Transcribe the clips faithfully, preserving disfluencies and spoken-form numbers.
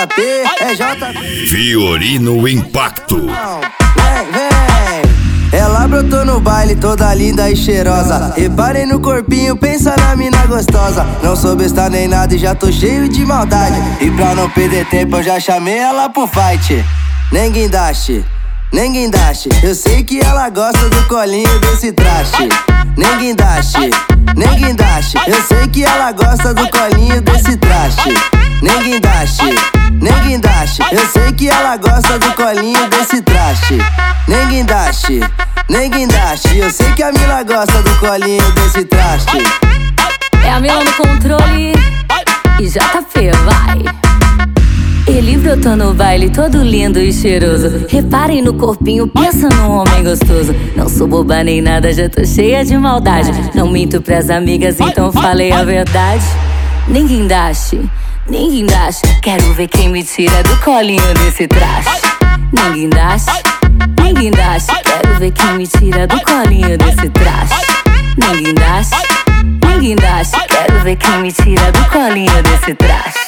J P, é J P. Fiorino Impacto. Vem, vem. Ela brotou no baile toda linda e cheirosa. Reparei no corpinho, pensa na mina gostosa. Não sou besta nem nada e já tô cheio de maldade. E pra não perder tempo eu já chamei ela pro fight. Nem guindaste, nem guindaste. Eu sei que ela gosta do colinho desse traste. Nem guindaste, nem guindaste. Eu sei que ela gosta do colinho desse traste. Nem guindaste, nem guindaste. Eu sei que ela gosta do colinho desse traste. Nem guindaste, nem guindaste. Eu sei que a Mila gosta do colinho desse traste. É a Mila no controle e J P, vai. Ele brotou no baile todo lindo e cheiroso. Reparem no corpinho, pensa num homem gostoso. Não sou boba nem nada, já tô cheia de maldade. Não minto pras amigas, então falei a verdade. Nem guindaste, nem guindaste. Quero ver quem me tira do colinho desse traste. Nem guindaste, nem guindaste. Quero ver quem me tira do colinho desse traste. Nem guindaste, nem guindaste. Quero ver quem me tira do colinho desse traste.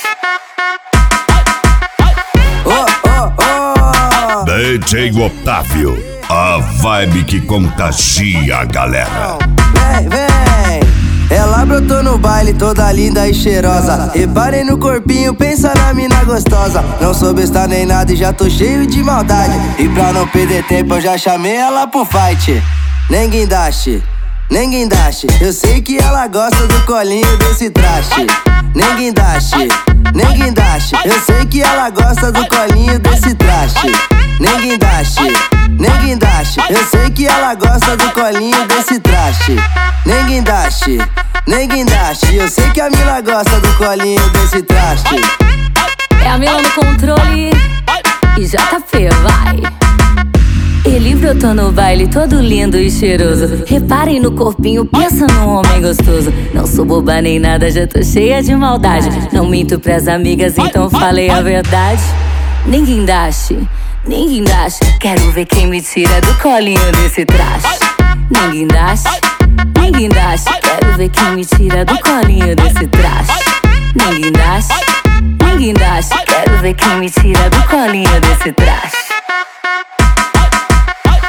Oh, oh, oh. D J Otávio, a vibe que contagia a galera. Vem, vem. Ela brotou no baile toda linda e cheirosa. Reparei no corpinho, pensa na mina gostosa. Não sou besta nem nada e já tô cheio de maldade. E pra não perder tempo eu já chamei ela pro fight. Nem guindaste, nem guindaste. Eu sei que ela gosta do colinho desse traste. Nem guindaste, nem guindaste. Eu sei que ela gosta do colinho desse traste. Nem guindaste, nem guindaste. Eu sei que ela gosta do colinho desse traste. Nem guindaste, nem guindaste. Eu sei que a Mila gosta do colinho desse traste. É a Mila no controle e J P, vai. Ele brotou no baile todo lindo e cheiroso. Reparem no corpinho, pensa num homem gostoso. Não sou boba nem nada, já tô cheia de maldade. Não minto pras amigas, então falei a verdade. Nem guindaste, nem guindaste. Quero ver quem me tira do colinho desse traste. Nem guindaste, nem guindaste. Quero ver quem me tira do colinho desse traste. Nem guindaste, nem guindaste. Quero ver quem me tira do colinho desse traste.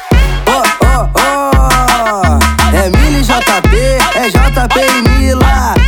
Oh, oh, oh. É Mila e J P, é J P e Mila.